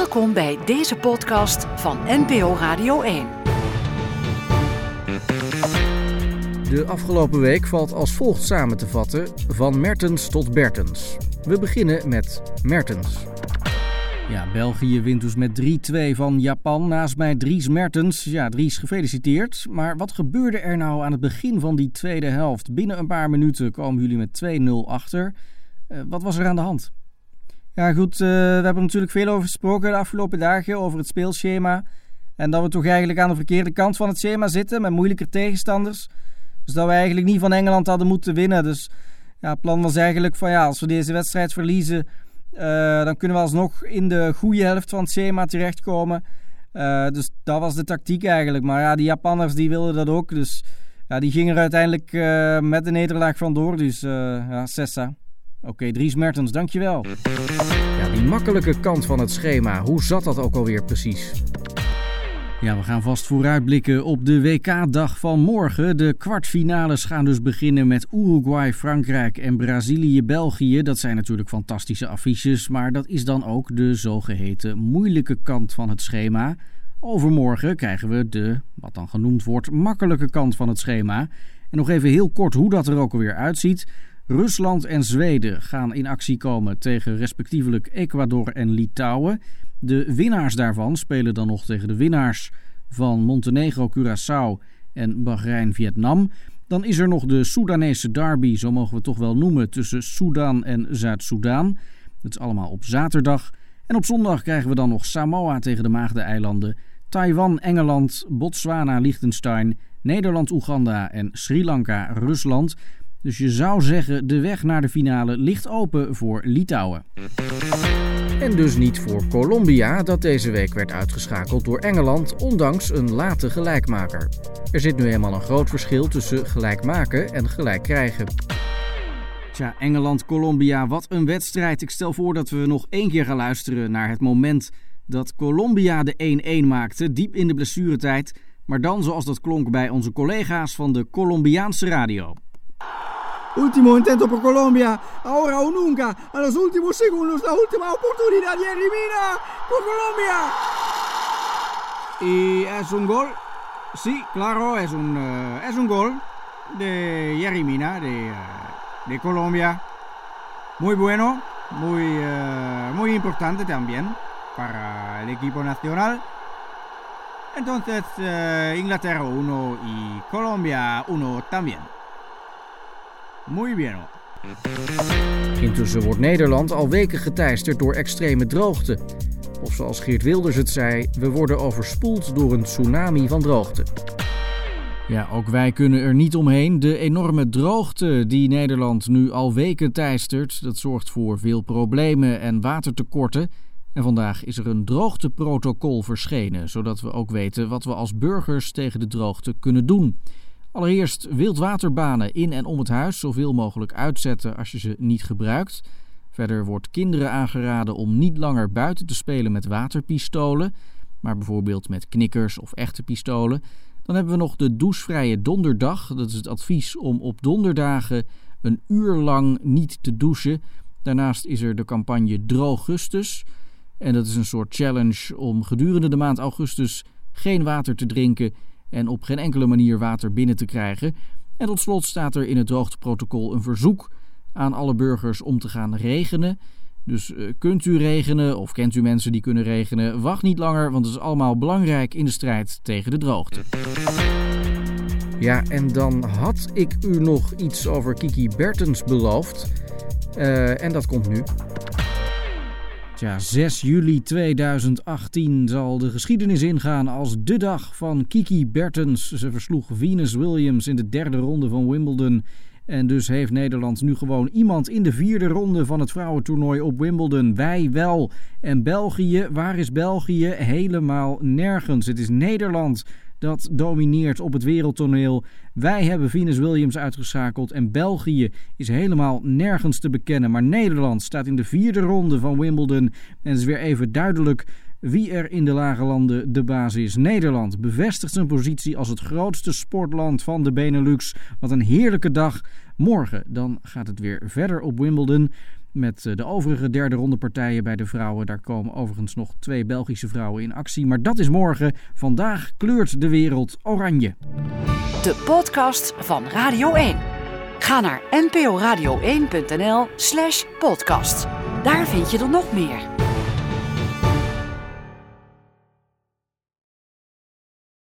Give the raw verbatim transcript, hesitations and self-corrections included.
Welkom bij deze podcast van N P O Radio één. De afgelopen week valt als volgt samen te vatten: van Mertens tot Bertens. We beginnen met Mertens. Ja, België wint dus met drie twee van Japan. Naast mij Dries Mertens. Ja, Dries, gefeliciteerd. Maar wat gebeurde er nou aan het begin van die tweede helft? Binnen een paar minuten komen jullie met twee nul achter. Uh, wat was er aan de hand? Ja goed, uh, we hebben er natuurlijk veel over gesproken de afgelopen dagen, over het speelschema. En dat we toch eigenlijk aan de verkeerde kant van het schema zitten, met moeilijker tegenstanders. Dus dat we eigenlijk niet van Engeland hadden moeten winnen. Dus ja, het plan was eigenlijk van ja, als we deze wedstrijd verliezen, uh, dan kunnen we alsnog in de goede helft van het schema terechtkomen. Uh, dus dat was de tactiek eigenlijk. Maar ja, die Japanners die wilden dat ook. Dus ja, die gingen er uiteindelijk uh, met de nederlaag vandoor. Dus uh, ja, Sessa. Oké, okay, Dries Mertens, dankjewel. Ja, die makkelijke kant van het schema, hoe zat dat ook alweer precies? Ja, we gaan vast vooruitblikken op de W K-dag van morgen. De kwartfinales gaan dus beginnen met Uruguay, Frankrijk en Brazilië, België. Dat zijn natuurlijk fantastische affiches, maar dat is dan ook de zogeheten moeilijke kant van het schema. Overmorgen krijgen we de, wat dan genoemd wordt, makkelijke kant van het schema. En nog even heel kort hoe dat er ook alweer uitziet. Rusland en Zweden gaan in actie komen tegen respectievelijk Ecuador en Litouwen. De winnaars daarvan spelen dan nog tegen de winnaars van Montenegro, Curaçao en Bahrein-Vietnam. Dan is er nog de Soedanese derby, zo mogen we het toch wel noemen, tussen Sudan en Zuid-Soedan. Dat is allemaal op zaterdag. En op zondag krijgen we dan nog Samoa tegen de Maagdeneilanden, Taiwan, Engeland, Botswana, Liechtenstein, Nederland, Oeganda en Sri Lanka, Rusland. Dus je zou zeggen, de weg naar de finale ligt open voor Litouwen. En dus niet voor Colombia, dat deze week werd uitgeschakeld door Engeland, ondanks een late gelijkmaker. Er zit nu eenmaal een groot verschil tussen gelijk maken en gelijk krijgen. Tja, Engeland-Colombia, wat een wedstrijd. Ik stel voor dat we nog één keer gaan luisteren naar het moment dat Colombia de één-één maakte, diep in de blessuretijd. Maar dan zoals dat klonk bij onze collega's van de Colombiaanse radio. Último intento por Colombia, ahora o nunca, a los últimos segundos, la última oportunidad, Yerry Mina por Colombia. Y es un gol, sí, claro, es un, uh, es un gol de Yerry Mina, de, uh, de Colombia. Muy bueno, muy, uh, muy importante también para el equipo nacional. Entonces, uh, Inglaterra uno y Colombia uno también. Muy bien. Intussen wordt Nederland al weken geteisterd door extreme droogte. Of zoals Geert Wilders het zei, we worden overspoeld door een tsunami van droogte. Ja, ook wij kunnen er niet omheen. De enorme droogte die Nederland nu al weken teistert, dat zorgt voor veel problemen en watertekorten. En vandaag is er een droogteprotocol verschenen, zodat we ook weten wat we als burgers tegen de droogte kunnen doen. Allereerst wildwaterbanen in en om het huis zoveel mogelijk uitzetten als je ze niet gebruikt. Verder wordt kinderen aangeraden om niet langer buiten te spelen met waterpistolen, maar bijvoorbeeld met knikkers of echte pistolen. Dan hebben we nog de douchevrije donderdag. Dat is het advies om op donderdagen een uur lang niet te douchen. Daarnaast is er de campagne Droogustus. En dat is een soort challenge om gedurende de maand augustus geen water te drinken en op geen enkele manier water binnen te krijgen. En tot slot staat er in het droogteprotocol een verzoek aan alle burgers om te gaan regenen. Dus uh, kunt u regenen of kent u mensen die kunnen regenen? Wacht niet langer, want het is allemaal belangrijk in de strijd tegen de droogte. Ja, en dan had ik u nog iets over Kiki Bertens beloofd. Uh, en dat komt nu. Tja, zes juli tweeduizend achttien zal de geschiedenis ingaan als de dag van Kiki Bertens. Ze versloeg Venus Williams in de derde ronde van Wimbledon. En dus heeft Nederland nu gewoon iemand in de vierde ronde van het vrouwentoernooi op Wimbledon. Wij wel. En België, waar is België? Helemaal nergens. Het is Nederland dat domineert op het wereldtoneel. Wij hebben Venus Williams uitgeschakeld en België is helemaal nergens te bekennen. Maar Nederland staat in de vierde ronde van Wimbledon. En het is weer even duidelijk wie er in de lage landen de baas is. Nederland bevestigt zijn positie als het grootste sportland van de Benelux. Wat een heerlijke dag. Morgen dan gaat het weer verder op Wimbledon. met de overige derde ronde partijen bij de vrouwen. Daar komen overigens nog twee Belgische vrouwen in actie. Maar dat is morgen. Vandaag kleurt de wereld oranje. De podcast van Radio één. Ga naar n p o radio één punt n l slash podcast. Daar vind je er nog meer.